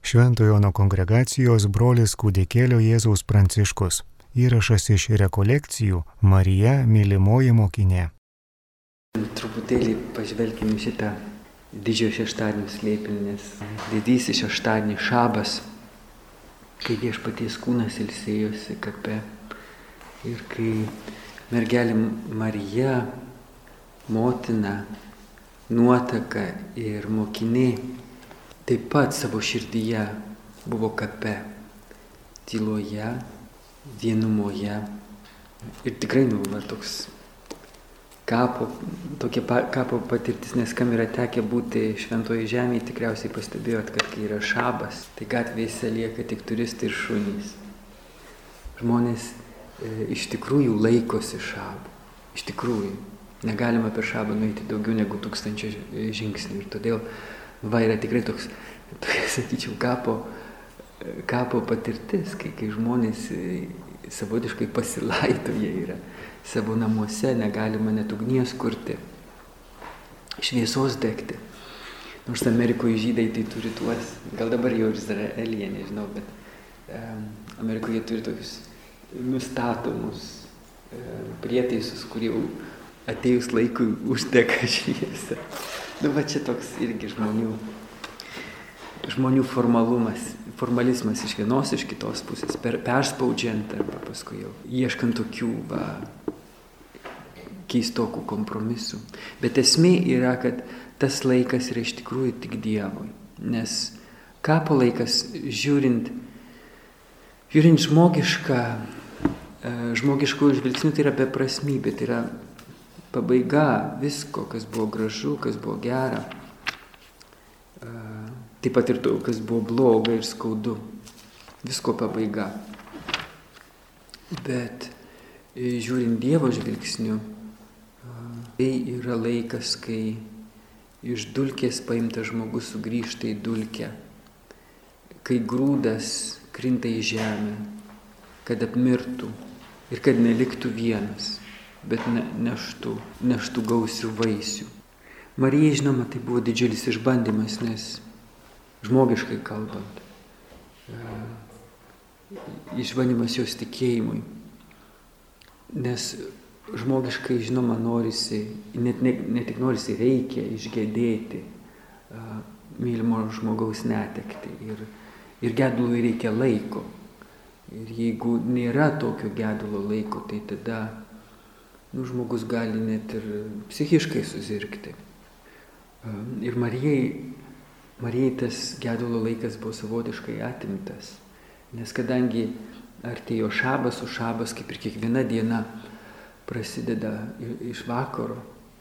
Šventojo Jono kongregacijos brolis kūdikėlio Jėzaus Pranciškus. Įrašas iš rekolekcijų Marija mylimoji mokinė. Truputėlį pažvelkime šitą didžiojo šeštadienio slėpinį, nes didysis šeštadienis šabas, kai Viešpaties kūnas ilsėjosi kape ir kai mergelė Marija, motina, nuotaka ir mokinė taip pat savo širdyje buvo kape, tyloje, vienumoje. Ir tikrai toks tokia kapo patirtis, nes kam yra tekę būti šventoje žemėje, tikriausiai pastebėjot, kad kai yra šabas, tai gatvėse lieka tik turistai ir šunys. Žmonės iš tikrųjų laikosi šabų. Iš tikrųjų. Negalima per šabą nueiti daugiau negu 1000 žingsnių. Ir todėl yra tikrai tokia, sakyčiau, kapo patirtis, kai žmonės savotiškai pasilaidoja yra savo namuose, negalima net ugnies kurti, šviesos degti. Nors Amerikoje žydai tai turi tuos, gal dabar jau ir Izraelyje, nežinau, bet Amerikoje turi tokius nustatomus prietaisus, kurie atėjus laikui uždega šviesą. Va čia toks irgi žmonių formalizmas iš vienos, iš kitos pusės, perspaudžiant arba paskui jau ieškant tokių keistokų kompromisų. Bet esmė yra, kad tas laikas yra iš tikrųjų tik Dievui. Nes kapo laikas, žiūrint žmogiškų žvilgsnių, tai yra beprasmybė, tai yra pabaiga visko, kas buvo gražu, kas buvo gera. Taip pat ir to, kas buvo bloga ir skaudu. Visko pabaiga. Bet žiūrint Dievo žvilgsniu, tai yra laikas, kai iš dulkės paimtas žmogus sugrįžta į dulkę, kai grūdas krinta į žemę, kad apmirtų ir kad neliktų vienas, bet neštų gausių vaisių. Marijai, žinoma, tai buvo didžiulis išbandymas, nes žmogiškai kalbant, išbandymas jos tikėjimui, nes žmogiškai, žinoma, norisi, ne tik norisi, reikia išgedėti mylimo žmogaus netekti ir gedului reikia laiko. Ir jeigu nėra tokio gedulo laiko, tai tada žmogus gali net ir psichiškai susirgti. Ir Marijai tas gedulo laikas buvo savotiškai atimtas, nes kadangi artėjo šabas, o šabas kaip ir kiekviena diena prasideda iš vakaro,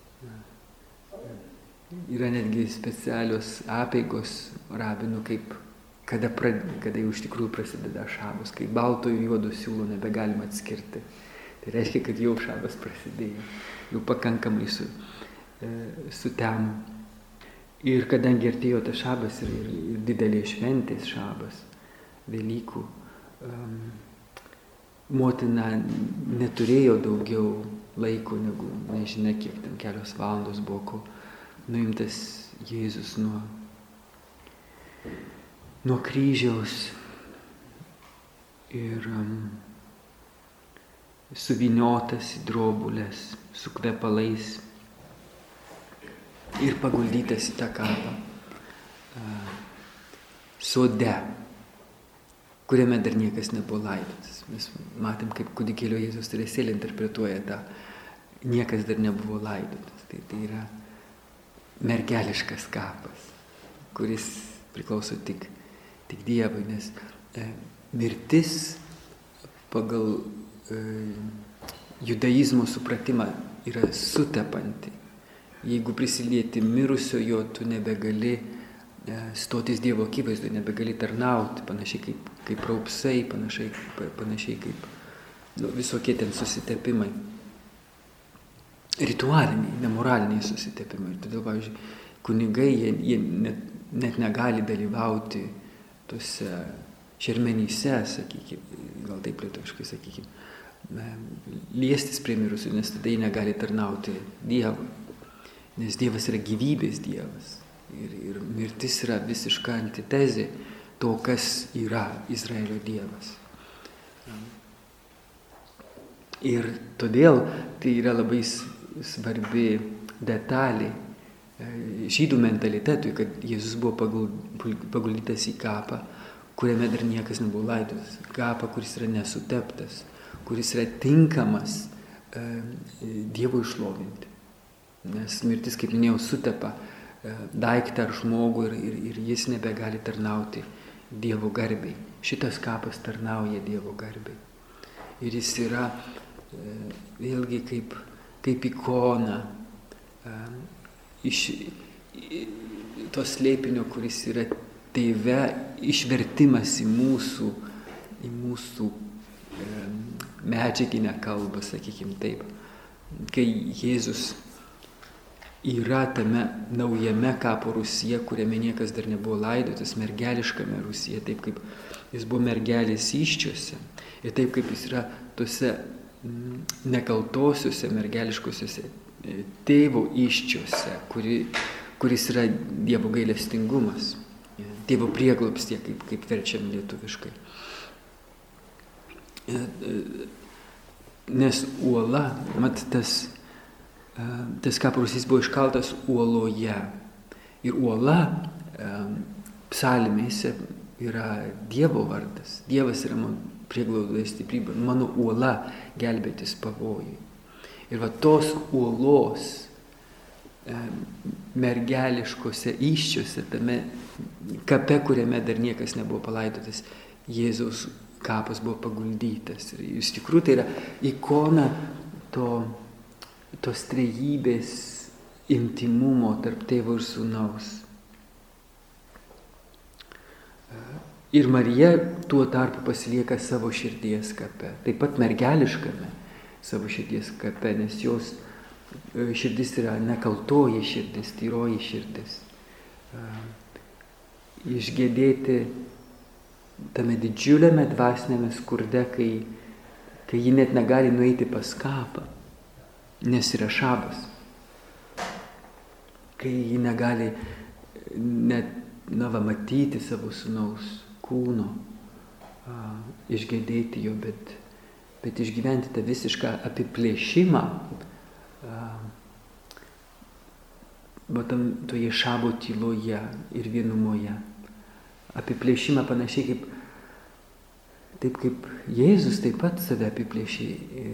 yra netgi specialios apeigos rabinų, kada jau iš tikrųjų prasideda šabas, kai balto ir juodo siūlo nebegalima atskirti. Tai reiškia, kad jau šabas prasidėjo, jau pakankamai sutemo. Ir kadangi artėjo tas šabas ir didelė šventės šabas, Velykų, motina neturėjo daugiau laiko negu, nežinia kiek ten, kelios valandos buvo, kol nuimtas Jėzus nuo kryžiaus ir suvyniotas į drobulės su kvepalais ir paguldytas į tą kapą sode, kuriame dar niekas nebuvo laidotas. Mes matėm, kaip kūdikėlio Jėzaus teresėlė interpretuoja tą niekas dar nebuvo laidotas. Tai yra mergeliškas kapas, kuris priklauso tik Dievui, nes mirtis pagal judaizmo supratimą yra sutepanti. Jeigu prisilieti mirusiojo, tu nebegali stotis Dievo akivaizdoje, nebegali tarnauti, panašiai kaip raupsai, panašiai kaip visokie ten susitepimai. Ritualiniai, nemoraliniai susitepimai. Ir todėl, pavyzdžiui, kunigai, jie net negali dalyvauti tuose šermenyse, sakykime, gal taip lietuviškai sakykime, liestis prie mirusių, nes tada jie negali tarnauti Dievui. Nes Dievas yra gyvybės Dievas. Ir mirtis yra visiška antitezė to, kas yra Izraelio Dievas. Ir todėl tai yra labai svarbi detalė žydų mentalitetui, kad Jėzus buvo paguldytas į kapą, kuriame dar niekas nebuvo laidotas. Kapą, kuris yra nesuteptas, kuris yra tinkamas Dievui išlovinti. Nes mirtis, kaip minėjau, sutepa daiktą ar žmogų ir jis nebegali tarnauti Dievo garbei. Šitas kapas tarnauja Dievo garbei. Ir jis yra vėlgi kaip ikona iš to slėpinio, kuris yra Tėve, išvertimas į mūsų medžiaginę kalbą, sakykime taip. Kai Jėzus yra tame naujame kapo rūsyje, kuriame niekas dar nebuvo laidotas, mergeliškame rūsyje, taip kaip jis buvo mergelės įsčiuose ir taip kaip jis yra tuose nekaltosiuose mergeliškosiuose tėvo įsčiuose, kuris yra Dievo gailestingumas, Dievo prieglobstie, kaip verčiam lietuviškai. Nes uola, tas kapo rūsys buvo iškaltas uoloje. Ir uola psalmėse yra Dievo vardas. Dievas yra mano prieglauda stiprybė, mano uola gelbėtis pavojui. Ir va tos uolos mergeliškose įsčiuose, tame kape, kuriame dar niekas nebuvo palaidotas, Jėzaus kapas buvo paguldytas. Ir iš tikrųjų tai yra ikona tos trejybės intimumo tarp tėvo ir sūnaus. Ir Marija tuo tarpu pasilieka savo širdies kape, taip pat mergeliškame savo širdies kape, nes jos širdis yra nekaltoji širdis, tyroji širdis. Išgėdėti tame didžiuliame dvasinėme skurde, kai ji net negali nueiti pas kapą, nes yra šabas. Kai ji negali net matyti savo sūnaus kūno, išgėdėti jo, bet išgyventi tą visišką apiplėšimą, toje šabo tyloje ir vienumoje. Apiplėšimą panašiai kaip Jėzus taip pat save apiplėšė.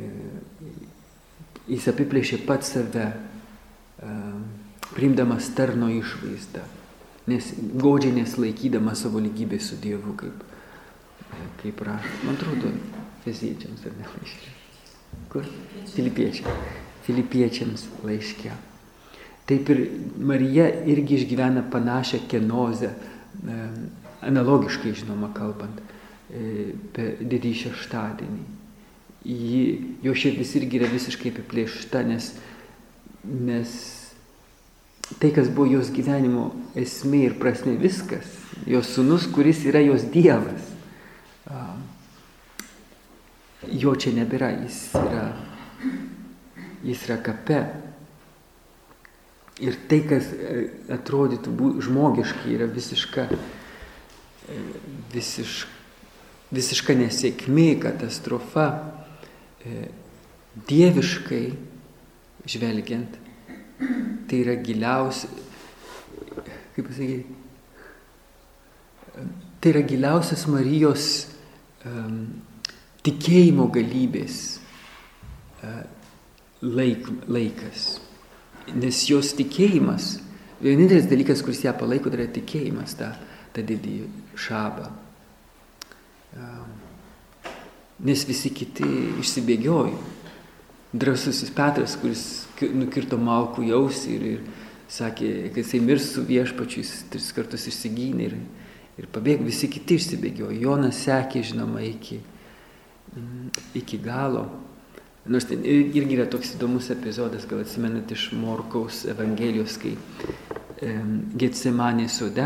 Jis apiplėšė pat save, priimdamas tarno išvaizdą, nes godžiai nesilaikydamas savo lygybę su Dievu, kaip rašo. Man atrodo, Efeziečiams ar ne laiške. Kur? Filipiečiams laiške. Taip ir Marija irgi išgyvena panašią kenozę, analogiškai žinoma kalbant, per didįjį šeštadienį. Jo širdis irgi yra visiškai apiplėšta, nes tai, kas buvo jos gyvenimo esmė ir prasmė, viskas, jos sūnus, kuris yra jos Dievas, jo čia nebėra, jis yra kape. Ir tai, kas atrodytų žmogiškai, yra visiška nesėkmė, katastrofa, dieviškai žvelgiant, tai yra giliausia, kaip pasakyti, tai yra giliausias Marijos tikėjimo galybės laikas. Nes jos tikėjimas, vienintelis dalykas, kuris ją palaiko, tai yra tikėjimas, tą didįjį šabą. Nes visi kiti išsibėgiojo. Drąsusis Petras, kuris nukirto malkų ausį ir sakė, kad jisai mirs su Viešpačiu, jis 3 kartus išsigynė ir pabėgo, visi kiti išsibėgiojo. Jonas sekė, žinoma, iki galo. Nors ten irgi yra toks įdomus epizodas, gal atsimenat iš Morkaus Evangelijos, kai Getsemanės sode,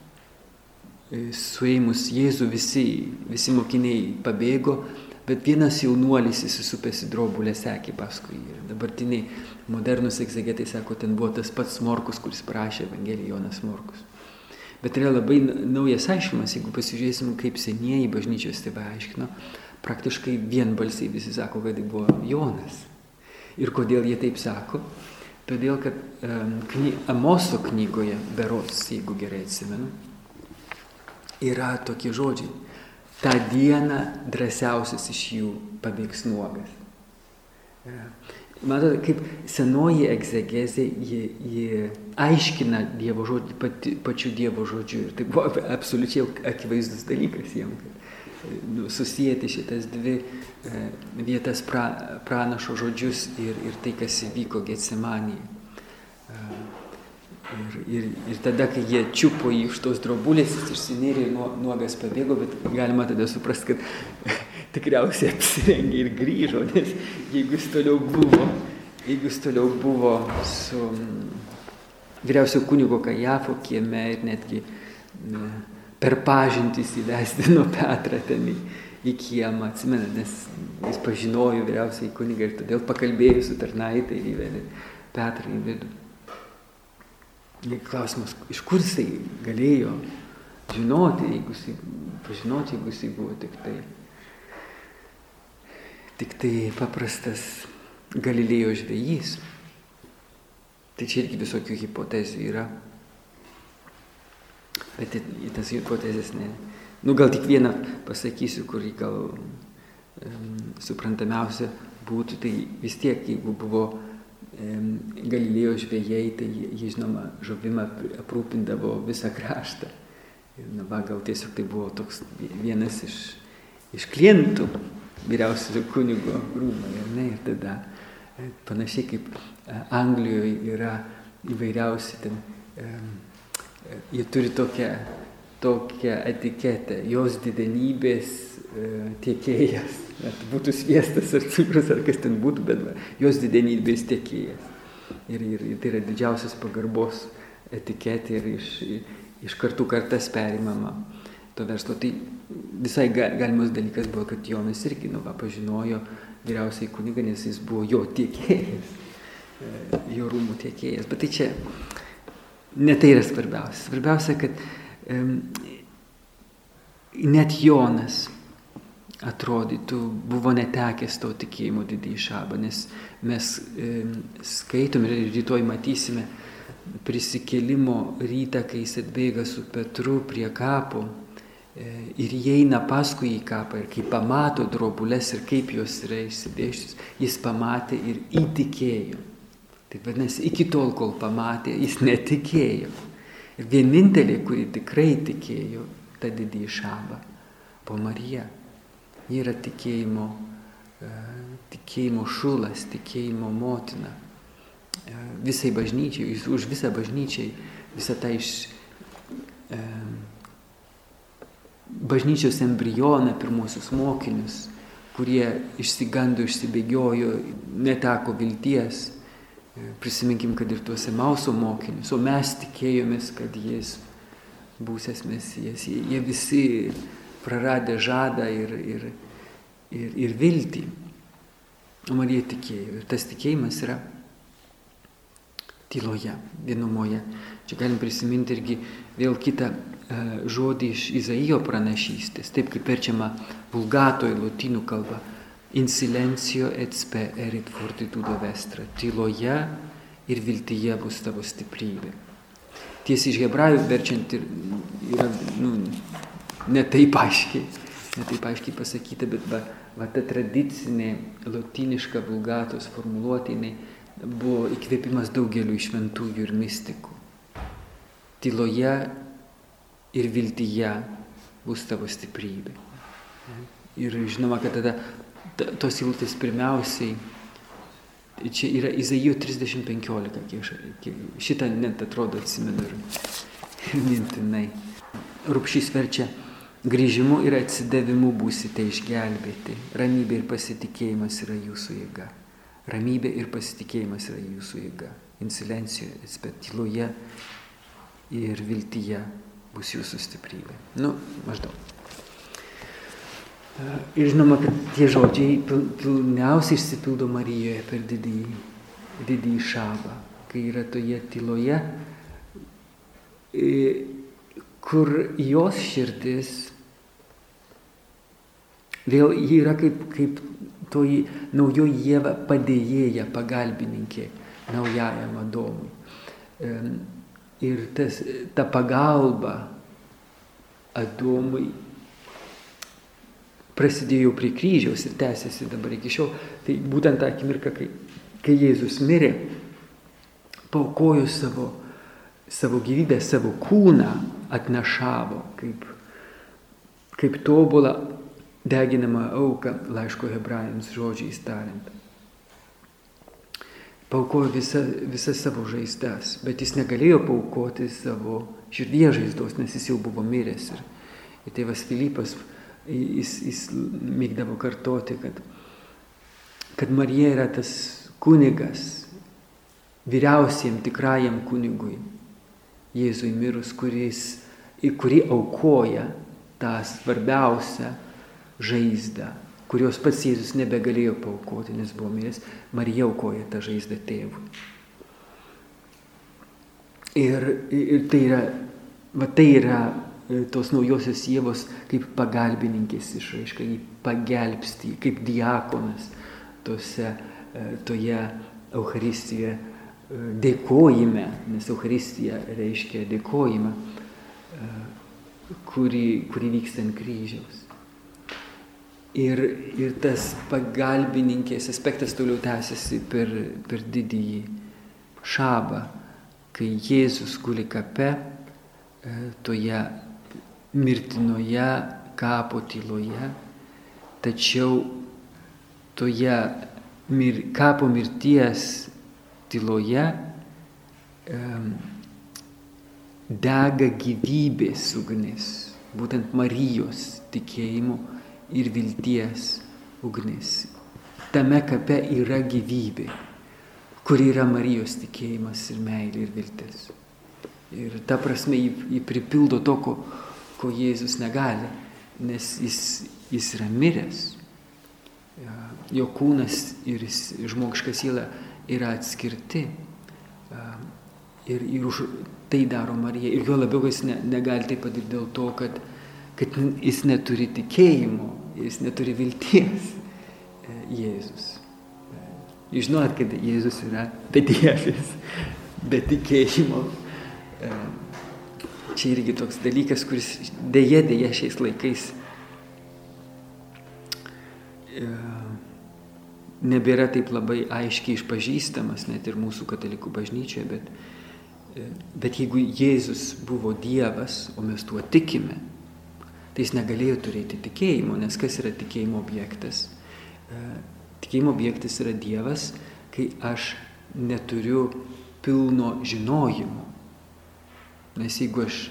suėmus Jėzų visi mokiniai pabėgo, bet vienas jaunuolis įsisupęs į drobulę sekė paskui. Ir dabartiniai modernus egzegetai sako, ten buvo tas pats Morkus, kuris parašė Evangeliją, Jonas Morkus. Bet yra labai naujas aiškimas, jeigu pasižiūrėsim, kaip senieji bažnyčios tėvai aiškino, praktiškai vienbalsiai visi sako, kad tai buvo Jonas. Ir kodėl jie taip sako? Todėl, kad Amoso knygoje, berods, jeigu gerai atsimenu, yra tokie žodžiai. Ta diena drąsiausias iš jų pabėgs nuogas. Matote, kaip senoji egzegezė, ji aiškina Dievo žodį pačiu Dievo žodžiu. Ir tai buvo absoliučiai akivaizdus dalykas jiem, kad susijęti šitas dvi vietas pranašo žodžius ir tai, kas įvyko Getsemanėje. Ir tada, kai jie čiupo jį iš tos drobulės, jis išsinėrė ir nuogas pabėgo, bet galima tada suprasti, kad tikriausiai apsirengė ir grįžo, nes jeigu jis toliau buvo su vyriausio kunigo Kajafo kieme ir netgi per pažintis įvesdino Petrą ten į kiemą, atsimena, nes jis pažinojo vyriausiai kunigą ir todėl pakalbėjo su tarnaite ir įvedė Petrą į vidų. Klausimas, iš kur jisai galėjo žinoti, jeigu jisai buvo tik tai paprastas Galilėjo žvejys. Tai čia irgi visokių hipotezių yra. Bet į tas hipotezės ne. Gal tik vieną pasakysiu, kurį gal suprantamiausia būtų, tai vis tiek, jeigu buvo Galilėjo žvejai, tai jie, žinoma, žuvimą aprūpindavo visą kraštą. Ir gal tiesiog tai buvo toks vienas iš klientų vyriausiojo kunigo rūmai, ir tada panašiai kaip Anglijoje yra įvairiausi ten, jie turi tokią etiketę, jos didenybės tiekėjas. Ar būtų sviestas ar cukrus, ar kas ten būtų, bet jos didenybės tiekėjas. Ir tai yra didžiausias pagarbos etiketė ir iš kartų kartas perimama to verslo. Tai visai galimas dalykas buvo, kad Jonas irgi pažinojo vyriausiai kunigą, nes jis buvo jo tiekėjas, jo rūmų tiekėjas. Bet tai čia ne tai yra svarbiausia. Svarbiausia, kad net Jonas atrodytų, buvo netekęs to tikėjimo didįjį šabą, nes mes skaitom ir rytoj matysime prisikėlimo rytą, kai jis atbėga su Petru prie kapo ir įeina paskui į kapą ir kai pamato drobules ir kaip jos yra išsidėsčius, jis pamatė ir įtikėjo. Tai vadinasi, iki tol, kol pamatė, jis netikėjo. Ir vienintelė, kuri tikrai tikėjo tą didįjį šabą, buvo Marija. Ji yra tikėjimo šulas, tikėjimo motina. Visai bažnyčiai, už visą bažnyčiai, visą tą bažnyčios embrioną, pirmosius mokinius, kurie išsigando, išsibėgiojo, neteko vilties. Prisiminkim, kad ir tuos Emauso mokinius, o mes tikėjomės, kad jis būsias Mesijas. Jie visi praradę žadą ir viltį. O Marija tikėjo. Ir tas tikėjimas yra tyloje, vienumoje. Čia galim prisiminti irgi vėl kitą žodį iš Izaijo pranašystės, taip kaip verčiama vulgatoje lotynų kalba. In silencio et spe erit fortitudo vestra. Tyloje ir viltyje bus tavo stiprybė. Tiesiai iš hebrajų verčiant yra ne taip aiškiai pasakyta, bet ta tradicinė lotyniška vulgatos formuluotė buvo įkvėpimas daugeliu šventųjų ir mistikų. Tyloje ir viltyje bus tavo stiprybė. Ir žinoma, kad tada tos eilutės pirmiausiai, čia yra Izaijo 30:15, šitą net atrodo atsimenu ir mintinai. Rupšys verčia: grįžimu ir atsidavimu būsite išgelbėti. Ramybė ir pasitikėjimas yra jūsų jėga. Ramybė ir pasitikėjimas yra jūsų jėga. In silencio, bet tyloje ir viltyje bus jūsų stiprybė. Maždaug. Ir žinoma, kad tie žodžiai pilniausiai išsipildo Marijoje per didįjį šabą, kai yra toje tyloje, kur jos širdis vėl yra kaip toji naujoji Ieva padėjėja, pagalbininkė naujajam Adomui. Ir ta pagalba Adomui prasidėjo prie kryžiaus ir tęsiasi dabar iki šiol. Tai būtent tą akimirką, kai Jėzus mirė, paaukojo savo gyvybę, savo kūną atnašavo kaip tobulą deginamą auką, laiško hebrajams žodžiais tariant. Paaukojo visas savo žaizdas, bet jis negalėjo paaukoti savo širdies žaizdos, nes jis jau buvo miręs. Ir tėvas Filipas, jis mėgdavo kartoti, kad Marija yra tas kunigas, vyriausiam tikrajam kunigui, Jėzui mirus, kurį aukoja tą svarbiausią žaizdą, kurios pats Jėzus nebegalėjo paaukoti, nes buvo miręs. Marija aukoja tą žaizdą tėvui. Ir tai yra tos naujosios Ievos kaip pagalbininkės išraiška, jį pagelbsti, kaip diakonas toje Eucharistijoje dėkojime, nes Eucharistija reiškia dėkojimą, kuri vyksta ant kryžiaus. Ir tas pagalbininkės aspektas toliau tęsiasi per didįjį šabą, kai Jėzus guli kape, toje mirtinoje kapo tyloje, tačiau toje kapo mirties tyloje dega gyvybės ugnis, būtent Marijos tikėjimo ir vilties ugnis. Tame kape yra gyvybė, kuri yra Marijos tikėjimas ir meilė ir viltis. Ir ta prasme jį pripildo to, ko Jėzus negali, nes jis yra miręs. Jo kūnas ir žmogiška siela yra atskirti. Ir už tai daro Marija. Ir jo labiau jis negali tai padaryti dėl to, kad jis neturi tikėjimo, jis neturi vilties. Jėzus. Jūs žinot, kad Jėzus yra bedievis, be tikėjimo. Čia irgi toks dalykas, kuris dėja šiais laikais nebėra taip labai aiškiai išpažįstamas, net ir mūsų katalikų bažnyčioje, bet jeigu Jėzus buvo Dievas, o mes tuo tikime, tai jis negalėjo turėti tikėjimo, nes kas yra tikėjimo objektas? Tikėjimo objektas yra Dievas, kai aš neturiu pilno žinojimo. Nes jeigu aš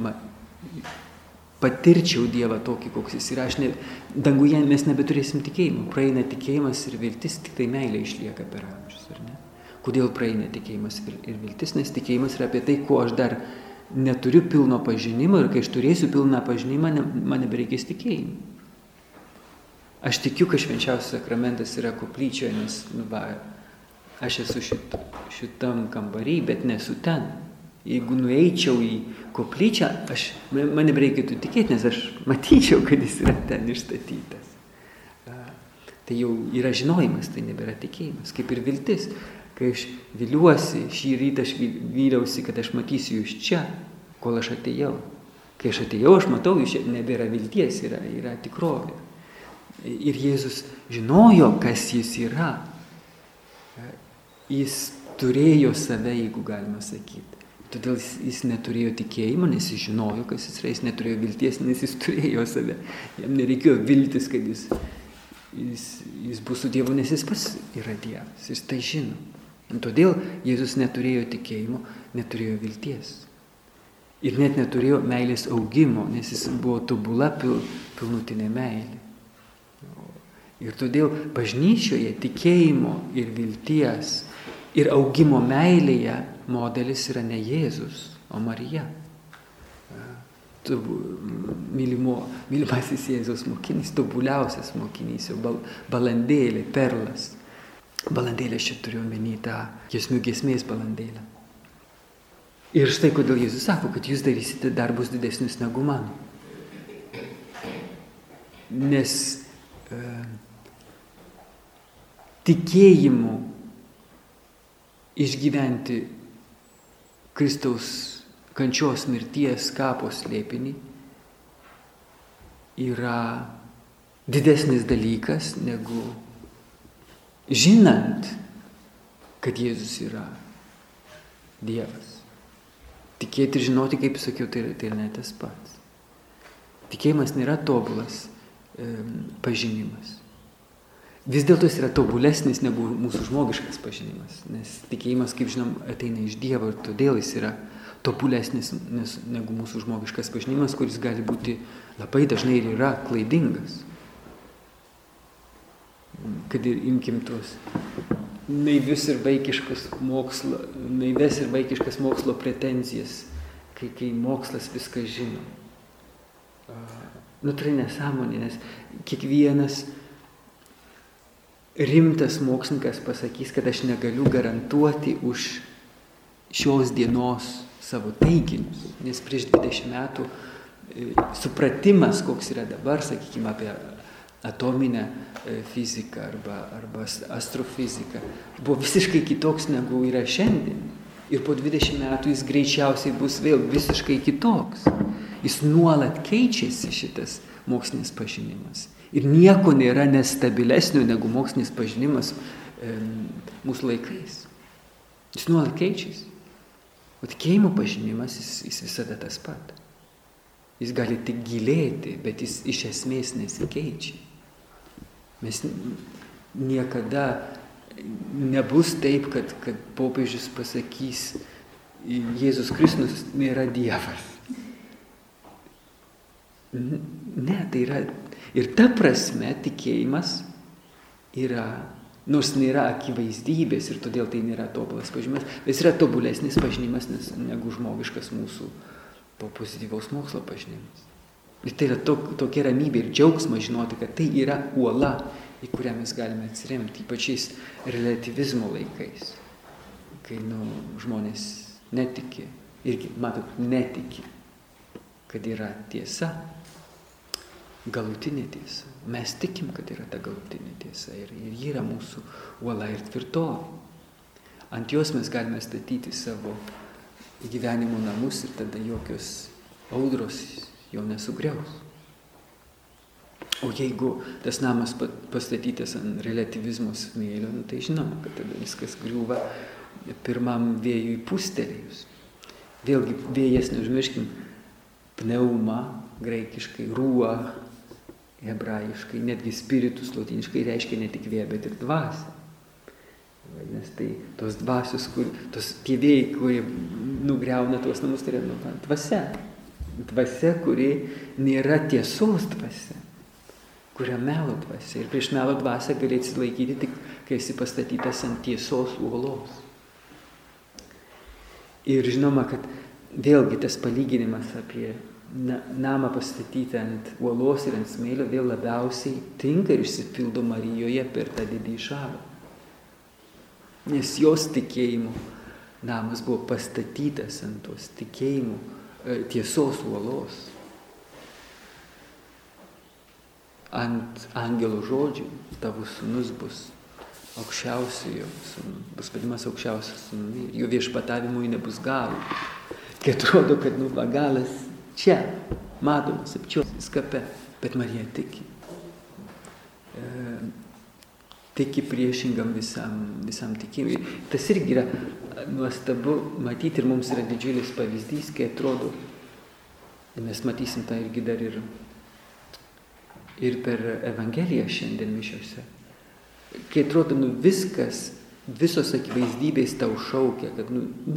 patirčiau Dievą tokį, koks jis yra, danguje mes nebeturėsim tikėjimo. Praeina tikėjimas ir viltis, tik tai meilė išlieka per amžius, ar ne? Kodėl praeina tikėjimas ir viltis? Nes tikėjimas yra apie tai, ko aš dar neturiu pilno pažinimo, ir kai aš turėsiu pilną pažinimą, man nebereikės tikėjimo. Aš tikiu, kad švenčiausias sakramentas yra koplyčioje, nes aš esu šitam kambarį, bet nesu ten. Jeigu nueičiau į koplyčią, man nebereikėtų tikėti, nes aš matyčiau, kad jis yra ten išstatytas. Tai jau yra žinojimas, tai nebėra tikėjimas, kaip ir viltis. Kai aš viliuosi, šį rytą aš vyliausi, kad aš matysiu jūs čia, kol aš atėjau. Kai aš atėjau, aš matau jūs čia, nebėra vilties, yra tikrovė. Ir Jėzus žinojo, kas jis yra. Jis turėjo save, jeigu galima sakyti. Todėl jis neturėjo tikėjimo, nes jis žinojo, kas jis yra. Jis neturėjo vilties, nes jis turėjo save. Jam nereikėjo viltis, kad jis bus su Dievu, nes jis pats yra Dievas. Jis tai žino. Ir todėl Jėzus neturėjo tikėjimo, neturėjo vilties. Ir net neturėjo meilės augimo, nes jis buvo tobula pilnutinė meilė. Ir todėl bažnyčioje tikėjimo ir vilties ir augimo meilėje modelis yra ne Jėzus, o Marija. Mylimasis Jėzaus mokinys, tobuliausias mokinys, balandėlė, perlas. Balandėlė, aš čia turiu omeny tą giesmių giesmės balandėlę. Ir štai kodėl Jėzus sako, kad jūs darysite darbus didesnius negu mano. Nes tikėjimu išgyventi Kristaus kančios mirties kapo slėpinį yra didesnis dalykas negu žinant, kad Jėzus yra Dievas. Tikėti ir žinoti, kaip sakiau, tai yra ne tas pats. Tikėjimas nėra tobulas pažinimas. Vis dėlto jis yra tobulesnis negu mūsų žmogiškas pažinimas, nes tikėjimas, kaip žinom, ateina iš Dievo ir todėl jis yra tobulesnis negu mūsų žmogiškas pažinimas, kuris gali būti labai dažnai ir yra klaidingas. Kad ir imkim tuos naives ir vaikiškas mokslo pretenzijas, kai mokslas viską žino. Tai nesąmonė, nes kiekvienas rimtas mokslininkas pasakys, kad aš negaliu garantuoti už šios dienos savo teiginius, nes prieš 20 metų supratimas, koks yra dabar, sakykime, apie atominę fiziką arba astrofiziką, buvo visiškai kitoks negu yra šiandien. Ir po 20 metų jis greičiausiai bus vėl visiškai kitoks. Jis nuolat keičiasi šitas mokslinis pažinimas. Ir nieko nėra nestabilesnio negu mokslinis pažinimas mūsų laikais. Jis nuolat keičiasi. O tikėjimo pažinimas, jis visada tas pat. Jis gali tik gilėti, bet jis iš esmės nesikeičia. Mes niekada nebus taip, kad popiežius pasakys, Jėzus Kristus nėra Dievas. Ne, tai yra. Ir ta prasme tikėjimas yra, nors nėra akivaizdybės ir todėl tai nėra tobulas pažinimas, bet jis yra tobulesnis pažinimas negu žmogiškas mūsų to pozityvaus mokslo pažinimas. Ir tai yra tokia ramybė ir džiaugsmas žinoti, kad tai yra uola, į kurią mes galime atsiremti, ypač šiais relativizmo laikais, kai žmonės netiki, irgi, netiki, kad yra tiesa, galutinė tiesa. Mes tikim, kad yra ta galutinė tiesa ir ji yra mūsų uola ir tvirtovė. Ant jos mes galime statyti savo gyvenimo namus ir tada jokios audros jo nesugriaus. O jeigu tas namas pastatytas ant relativizmo smėlio, tai žinoma, kad tada viskas griūva pirmam vėjui pūstelėjus. Vėlgi vėjas, neužmirškim, pneuma, graikiškai, ruah, hebrajiškai, netgi spiritus lotyniškai reiškia ne tik vėją, bet ir dvasią. Nes tai tos dvasios, tie vėjai, kurie nugriauna tuos namus, tai yra dvasia. Dvasia, kuri nėra tiesos dvasia, kuria melo dvasia. Ir prieš melo dvasią gali atsilaikyti tik, kai esi pastatytas ant tiesos uolos. Ir žinoma, kad vėlgi tas palyginimas apie namą pastatyti ant uolos ir ant smėlio vėl labiausiai tinka ir išsipildo Marijoje per tą didįjį šabą. Nes jos tikėjimo namas buvo pastatytas ant tos tikėjimo tiesos uolos. Ant angelo žodžių, tavo sūnus bus aukščiausiojo sūnus, bus vadinamas aukščiausio sūnumi, jo viešpatavimui nebus galo. Kai atrodo, kad galas čia, matomas, apčiuopiamas kape, bet Marija tiki. Tiki priešingam visam tikėjimui. Tas irgi yra nuostabu matyti ir mums yra didžiulis pavyzdys, kai atrodo, mes matysim tą irgi dar ir per Evangeliją šiandien mišiose. Kai atrodo, viskas, visos akivaizdybės tau šaukia, kad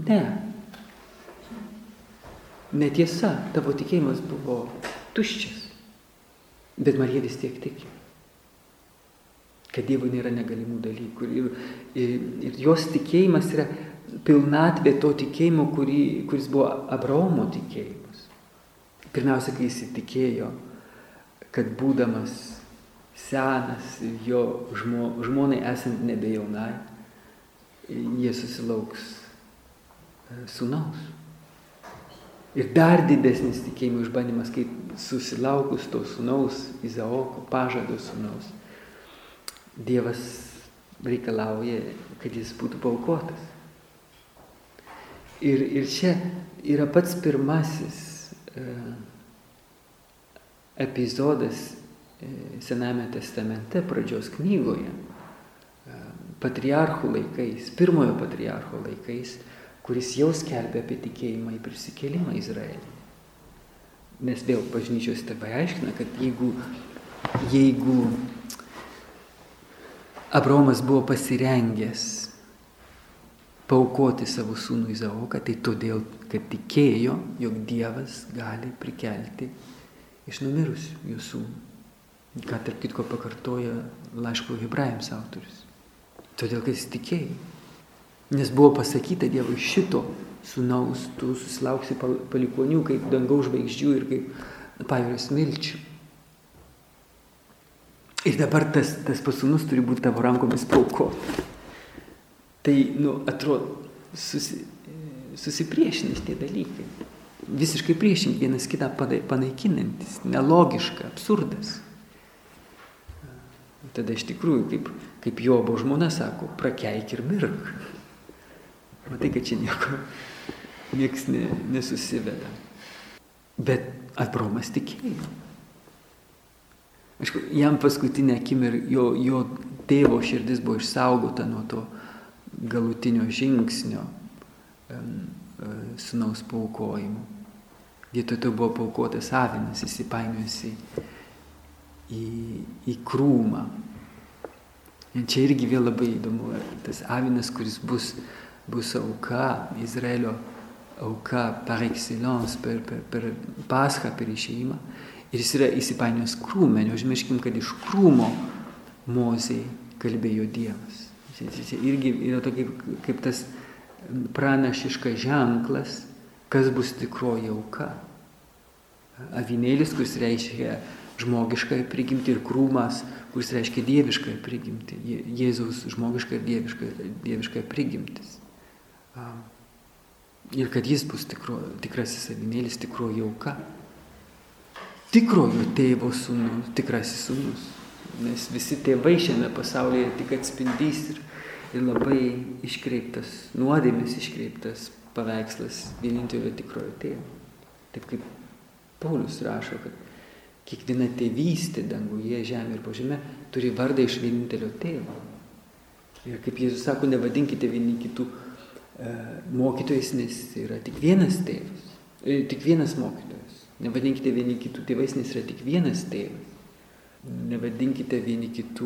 netiesa, tavo tikėjimas buvo tuščias, bet Marija vis tiek tiki, kad Dievui nėra negalimų dalykų. Ir jos tikėjimas yra pilnatvė to tikėjimo, kuris buvo Abraomo tikėjimas. Pirmiausia, kai jis įtikėjo, kad būdamas senas, jo žmonai esant nebejaunai, jie susilauks sūnaus. Ir dar didesnis tikėjimo išbandymas, kaip susilaukus to sūnaus, Izaoko, pažado sūnaus, Dievas reikalauja, kad jis būtų paaukotas. Ir čia yra pats pirmasis epizodas Sename testamente, pradžios knygoje, patriarchų laikais, pirmojo patriarcho laikais, kuris jau skelbė apie tikėjimą į prisikėlimą Izraelyje. Nes vėl bažnyčios tėvai aiškina, kad jeigu Abraomas buvo pasirengęs paaukoti savo sūnų Izaoką, tai todėl, kad tikėjo, jog Dievas gali prikelti iš numirusių jų sūnų. Ką tarp kitko pakartoja laiško Hebrajams autorius. Todėl, kad jis tikėjo. Nes buvo pasakyta Dievui, šito sūnaus tu susilauksi palikonių kaip dangaus žvaigždžių ir kaip pajūrio smilčių. Ir dabar tas pats sūnus turi būti tavo rankomis paaukoti. Tai, atrodo, susipriešinęs tie dalykai. Visiškai priešingi vienas kitą panaikinantis, nelogiška, absurdas. Tada iš tikrųjų, kaip Jobo žmona sako, prakeik ir mirk. Matai, kad čia nieks nesusiveda. Bet Abraomas tikėjo. Aišku, jam paskutinę akimirką jo tėvo širdis buvo išsaugota nuo to galutinio žingsnio sūnaus paaukojimo. Vietoj to buvo paaukotas avinas, įsipainiojusi į krūmą. Ir čia irgi vėl labai įdomu, tas avinas, kuris bus auka, Izraelio auka par excellence, per paschą, per išėjimą. Ir jis yra įsipainiojęs krūme, neužmirškim, kad iš krūmo Mozei kalbėjo Dievas. Čia irgi yra tokia, kaip tas pranašiškas ženklas, kas bus tikroji auka. Avinėlis, kuris reiškia žmogiškąją prigimtį, ir krūmas, kuris reiškia dieviškąją prigimtį. Jėzaus žmogiška ir dieviškąją prigimtis. Ir kad jis bus tikrasis avinėlis, tikroji auka. Tikrojo tėvo sūnus, tikrasis sūnus. Nes visi tėvai šiame pasaulyje tik atspindys ir labai iškreiptas, nuodėmės iškreiptas paveikslas vienintelio tikrojo tėvo. Taip kaip Paulius rašo, kad kiekviena tėvystė danguje, žemė ir po žemė turi vardą iš vienintelio tėvo. Ir kaip Jėzus sako, nevadinkite vieni kitų mokytojais, nes yra tik vienas tėvas, tik vienas mokytojas. Nevadinkite vieni kitų tėvais, nes yra tik vienas tėvas. Nevadinkite vieni kitų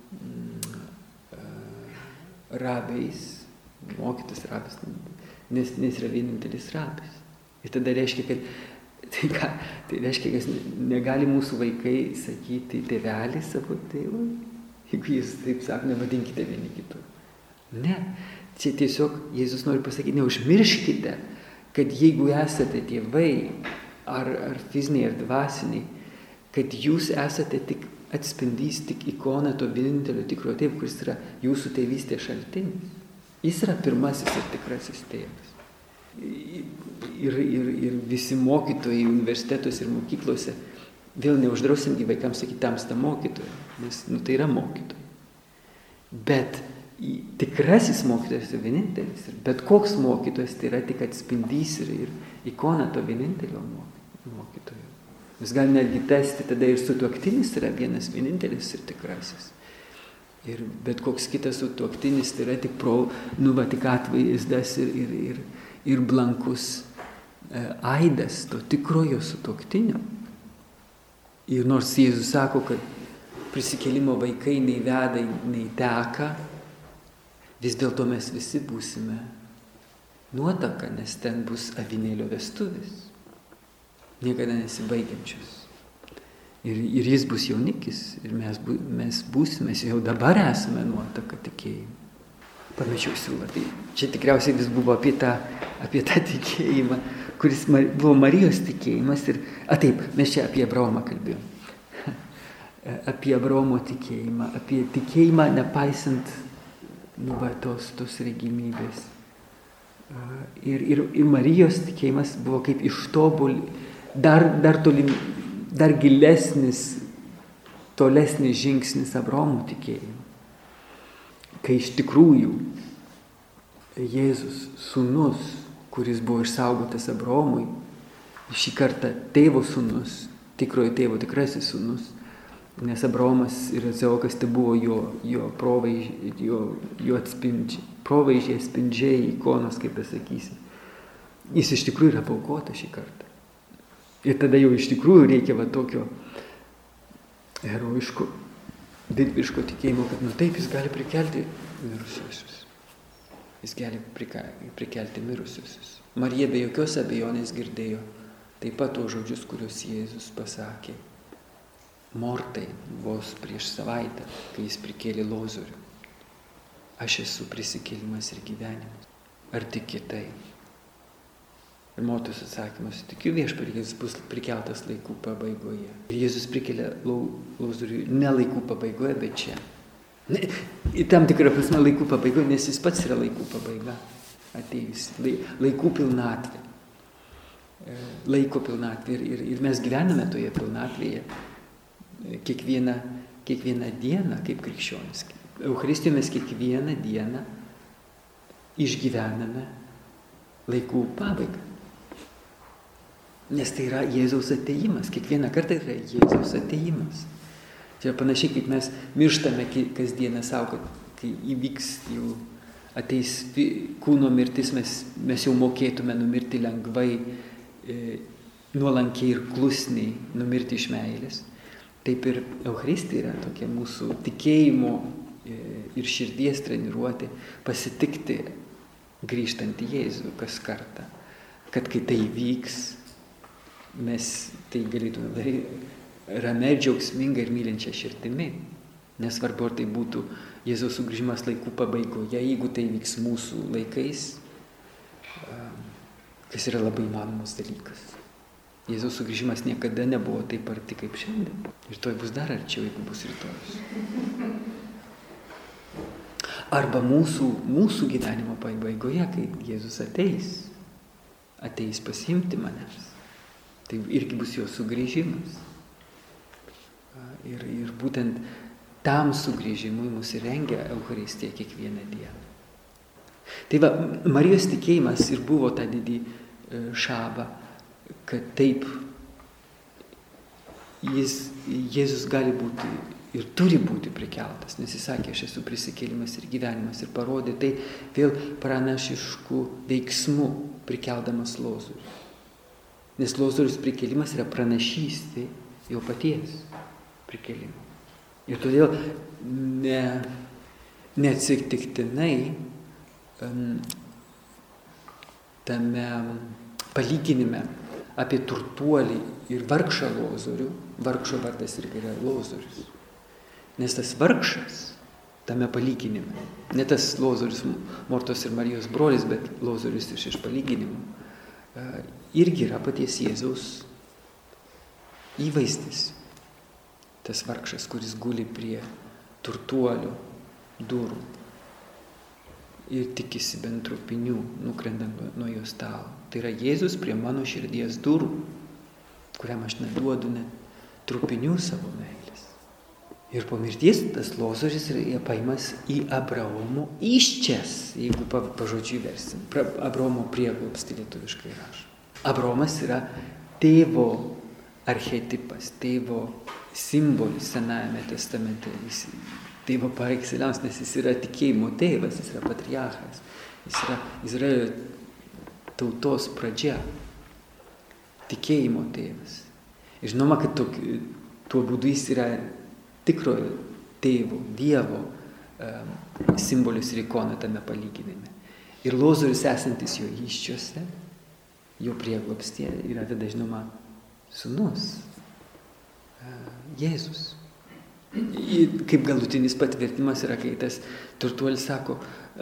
rabiais, mokytas rabis, nes yra vienintelis rabis. Ir tada reiškia, kad tai reiškia, kad negali mūsų vaikai sakyti tėvelį savo tėvui, jeigu jis taip sako, nevadinkite vieni kitų. Ne, čia tiesiog Jėzus nori pasakyti, neužmirškite, kad jeigu esate tėvai, ar fiziniai, ar dvasiniai, kad jūs esate tik atspindys, tik ikona to vienintelio tikrojo tėvo, kuris yra jūsų tėvystės šaltinis. Jis yra pirmasis ir tikrasis tėvas. Ir visi mokytojai universitetuose ir mokyklose, vėl neuždrausim vaikams sakyti tamsta mokytoja, nes tai yra mokytoja. Bet tikrasis mokytojas yra vienintelis. Bet koks mokytojas tai yra tik atspindys ir ikona to vienintelio mokytojo. Mes galime netgi tęsti tada ir sutuoktinis yra vienas vienintelis ir tikrasis. Bet koks kitas sutuoktinis tai yra tik tik atvaizdas ir blankus aidas to tikrojo sutuoktinio. Ir nors Jėzus sako, kad prisikėlimo vaikai nei veda, nei teka, vis dėlto mes visi būsime nuotaka, nes ten bus avinėlio vestuvės, niekada nesibaigiančios. Ir jis bus jaunikis, ir mes būsime, mes jau dabar esame nuotaka tikėjimo. Pamečiau siūlą, tai čia tikriausiai vis buvo apie tą tikėjimą, kuris buvo Marijos tikėjimas. Taip, mes čia apie Abraomą kalbėjom. Apie Abraomo tikėjimą, apie tikėjimą nepaisant tos regimybės, Ir Marijos tikėjimas buvo kaip dar gilesnis, tolesnis žingsnis Abraomo tikėjimo. Kai iš tikrųjų Jėzus sūnus, kuris buvo išsaugotas Abraomui, šį kartą tėvo sūnus, tikrojo tėvo tikrasis sūnus, nes Abraomas ir Izaokas tai buvo jo provaizdžiai, atspindžiai, ikonos, kaip pasakysi. Jis iš tikrųjų yra paaukotas šį kartą. Ir tada jau iš tikrųjų reikia tokio herojiško, didvyriško tikėjimo, kad taip jis gali prikelti mirusiuosius. Jis gali prikelti mirusiuosius. Marija be jokios abejonės girdėjo taip pat tuos žodžius, kuriuos Jėzus pasakė Mortai vos prieš savaitę, kai jis prikėlė Lozorių. Aš esu prisikėlimas ir gyvenimas. Ar tiki tai? Ir moters atsakymas, tikiu viešpatie, jis bus prikeltas laikų pabaigoje. Ir Jėzus prikėlė Lozorių ne laikų pabaigoje, bet čia. Į tam tikrą prasme laikų pabaigoje, nes jis pats yra laikų pabaiga. Atėjus laikų pilnatvė. Laiko pilnatvė. Ir mes gyvename toje pilnatvėje. Kiekvieną dieną, kaip krikščionis. Eucharistijoje mes kiekvieną dieną išgyvename laikų pabaigą. Nes tai yra Jėzaus atėjimas. Kiekvieną kartą yra Jėzaus atėjimas. Čia panašiai, kaip mes mirštame kasdieną savo, kad kai įvyks jau ateis kūno mirtis, mes jau mokėtume numirti lengvai, nuolankiai ir klusniai numirti iš meilės. Taip ir Eucharistija yra tokia mūsų tikėjimo ir širdies treniruotė, pasitikti grįžtant į Jėzų kas kartą. Kad kai tai vyks, mes tai galėtume daryti ramiai, džiaugsmingai ir mylinčia širdimi. Nesvarbu, ar tai būtų Jėzaus sugrįžimas laikų pabaigoje, jeigu tai vyks mūsų laikais, kas yra labai įmanomas dalykas. Jėzaus sugrįžimas niekada nebuvo taip arti kaip šiandien. Ir toj bus dar arčiau, jeigu bus rytojus. Arba mūsų gyvenimo pabaigoje, kai Jėzus ateis pasiimti manęs. Tai irgi bus jo sugrįžimas. Ir būtent tam sugrįžimui mus rengia Eucharistija kiekvieną dieną. Tai Marijos tikėjimas ir buvo tą didį šabą, kad taip Jėzus gali būti ir turi būti prikeltas, nes jis sakė, aš esu prisikėlimas ir gyvenimas, ir parodė tai vėl pranašiškų veiksmų prikeldamas Lozorių. Nes Lozorius prikėlimas yra pranašystė jo paties prikėlimo. Ir todėl neatsitiktinai tame palyginime apie turtuolį ir vargšą Lozorių, vargšo vardas irgi yra Lozorius. Nes tas vargšas tame palyginime, ne tas Lozorius, Mortos ir Marijos brolis, bet Lozorius iš palyginimų, irgi yra paties Jėzaus įvaizdis. Tas vargšas, kuris guli prie turtuolio durų ir tikisi bent trupinių, nukrendant nuo jo stalo. Tai yra Jėzus prie mano širdies durų, kuriam aš neduodu net trupinių savo meilės. Ir po mirties tas Lozorius yra paimas į Abraomo įsčias, jeigu pažodžiui versim. Abraomo prieglobstį lietuviškai rašo. Abraomas yra tėvo archetipas, tėvo simbolis Senajame testamente. Tėvo par excellence, nes jis yra tikėjimo tėvas, jis yra patriarchas, jis yra Izraelio tautos pradžia, tikėjimo tėvas. Ir žinoma, kad tuo būdu jis yra tikrojo tėvo, Dievo simbolis ir ikona tame palyginime. Ir Lozorius esantis jo įsčiuose, jo prieglobstyje yra tada, žinoma, sūnus, Jėzus. Kaip galutinis patvirtimas yra, kai tas turtuolis sako,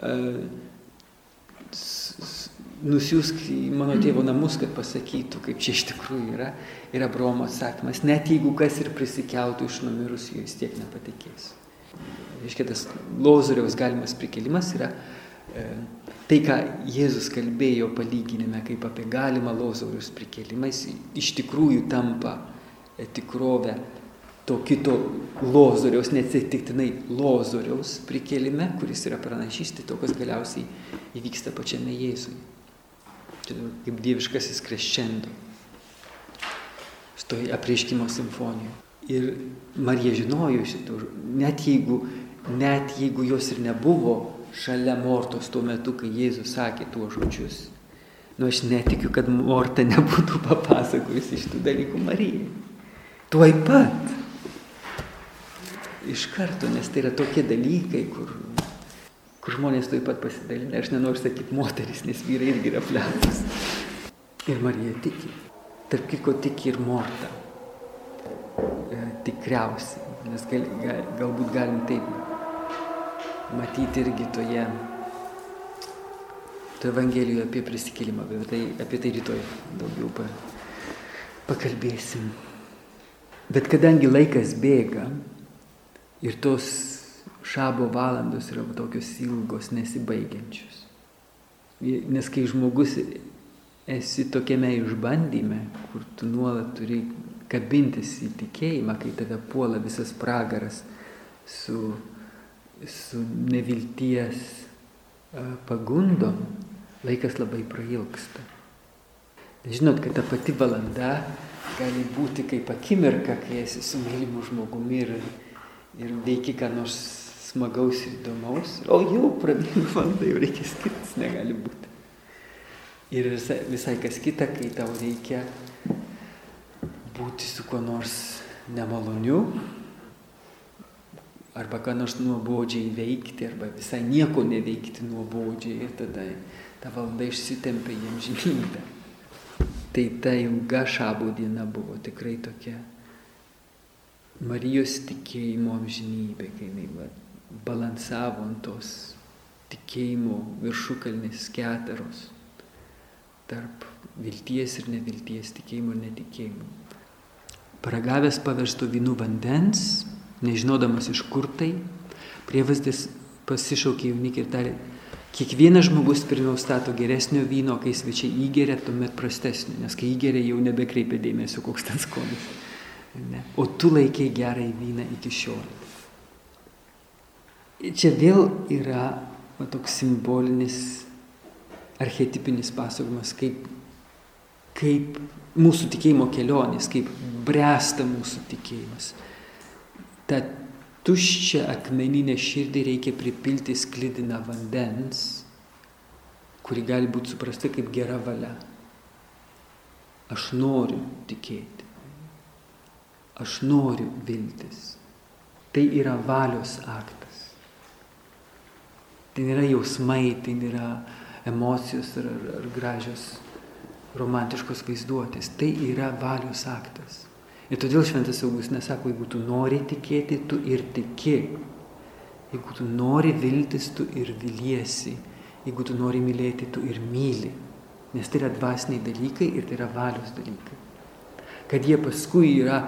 nusiųsk į mano tėvo namus, kad pasakytų, kaip čia iš tikrųjų yra. Ir Abraomo atsakymas, net jeigu kas ir prisikeltų iš numirusių, jis tiek nepatikės. Reiškia, tas Lozoriaus galimas prikėlimas yra Tai, ką Jėzus kalbėjo palyginime kaip apie galimą Lozoriaus prikėlimą, jis iš tikrųjų tampa tikrovę to kito Lozoriaus, neatsitiktinai Lozoriaus prikėlime, kuris yra pranašystė, to, kas galiausiai įvyksta pačiame Jėzui. Čia kaip dieviškasis crescendo, šitoj apreiškimo simfonijoje. Ir Marija žinojo šito, net jeigu jos ir nebuvo šalia Mortos tuo metu, kai Jėzus sakė tuos žodžius. Aš netikiu, kad Morta nebūtų papasakojusi šitų dalykų Marijai. Tuoj pat. Iš karto, nes tai yra tokie dalykai, kur žmonės tuoj pat pasidalina. Aš nenoriu sakyti moteris, nes vyrai irgi yra fletas. Ir Marija tiki. Tarp kitko tiki ir Morta. Tikriausiai. Nes galbūt galim taip matyti irgi toje Evangelijoje apie prisikėlimą, apie tai rytoj daugiau pakalbėsim. Bet kadangi laikas bėga ir tos šabo valandos yra tokios ilgos, nesibaigiančios. Nes kai žmogus esi tokiame išbandyme, kur tu nuolat turi kabintis į tikėjimą, kai tave puola visas pragaras su nevilties pagundom, laikas labai prailgsta. Žinot, kad ta pati valanda gali būti kaip akimirka, kai esi su mylimu žmogumi ir veiki ką nors smagaus ir įdomaus, o jau prabėgo valanda, jau reikia skirtis, negali būti. Ir visai kas kita, kai tau reikia būti su kuo nors nemaloniu, arba ką nors nuobodžiai veikti, arba visai nieko neveikti nuobodžiai, ir tada ta valanda išsitempia į amžinybę. Tai ta ilga šabo diena buvo tikrai tokia Marijos tikėjimo amžinybė, kai jinai balansavo ant tos tikėjimo viršukalnės keteros tarp vilties ir nevilties, tikėjimo ir netikėjimo. Paragavęs paversto vynu vandens, nežinodamas iš kur tai, prievaizdis pasišaukė jaunikį ir tarė, kiekvienas žmogus pirmiau stato geresnio vyno, kai svečiai įgeria, tuomet prastesnio, nes kai įgeria jau nebekreipia dėmesio, koks ten skonis. Ne. O tu laikei gerąjį vyną iki šiol. Čia vėl yra toks simbolinis, archetipinis pasakojimas, kaip mūsų tikėjimo kelionės, kaip bręsta mūsų tikėjimas. Ta tuščią akmeninę širdį reikia pripilti sklidiną vandens, kuri gali būti suprasta kaip gera valia. Aš noriu tikėti. Aš noriu viltis. Tai yra valios aktas. Tai nėra jausmai, tai nėra emocijos ar gražios romantiškos vaizduotės. Tai yra valios aktas. Ir todėl šventas Augustinas sako, jeigu tu nori tikėti, tu ir tiki. Jeigu tu nori viltis, tu ir viliesi. Jeigu tu nori mylėti, tu ir myli. Nes tai yra dvasiniai dalykai ir tai yra valios dalykai. Kad jie paskui yra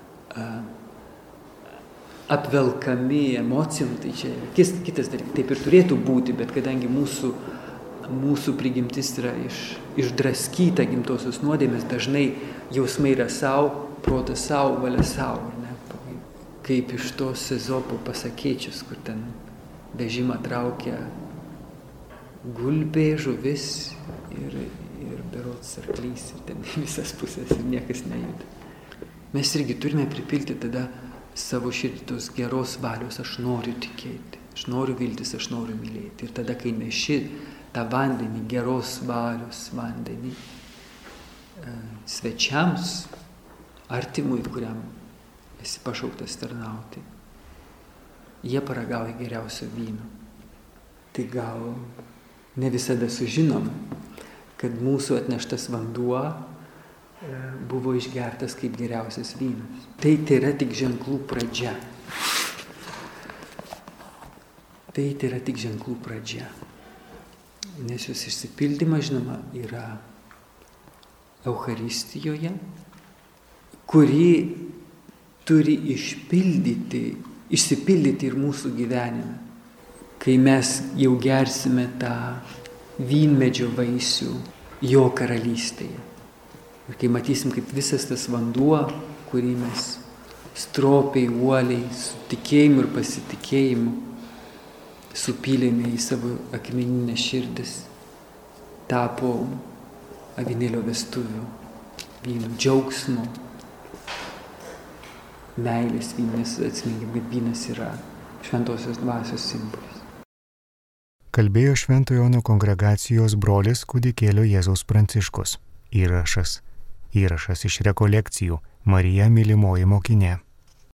apvelkami emocijom, tai čia kitas dalykas. Taip ir turėtų būti, bet kadangi mūsų prigimtis yra išdraskyta gimtosios nuodėmės, dažnai jausmai yra savo, protas savo, valia savo. Ne? Kaip iš tos Ezopo pasakėčios, kur ten vežimą traukia gulbė, žuvis ir berods arklys, ir ten visas pusės ir niekas nejuda. Mes irgi turime pripilti tada savo širdį tos geros valios, aš noriu tikėti, aš noriu viltis, aš noriu mylėti. Ir tada, kai neši tą vandenį, geros valios vandenį, svečiams, artimui, kuriam esi pašauktas tarnauti, jie paragauja geriausio vyno. Tai gal ne visada sužinom, kad mūsų atneštas vanduo buvo išgertas kaip geriausias vynas. Tai yra tik ženklų pradžia. Tai yra tik ženklų pradžia. Nes jos išsipildymas, žinoma, yra Eucharistijoje, kuri turi išsipildyti ir mūsų gyvenime. Kai mes jau gersime tą vynmedžio vaisių jo karalystėje. Ir kai matysim, kaip visas tas vanduo, kurį mes stropiai, uoliai, su tikėjimu ir pasitikėjimu supylėme į savo akmeninę širdis, tapo avinėlio vestuvių vynu, džiaugsmo, meilės vynas, atsiminkim, kad vynas yra šventosios dvasios simbolis. Kalbėjo Šventojo Jono kongregacijos brolis kūdikėlio Jėzaus Pranciškus. Įrašas iš rekolekcijų Marija mylimoji mokinė.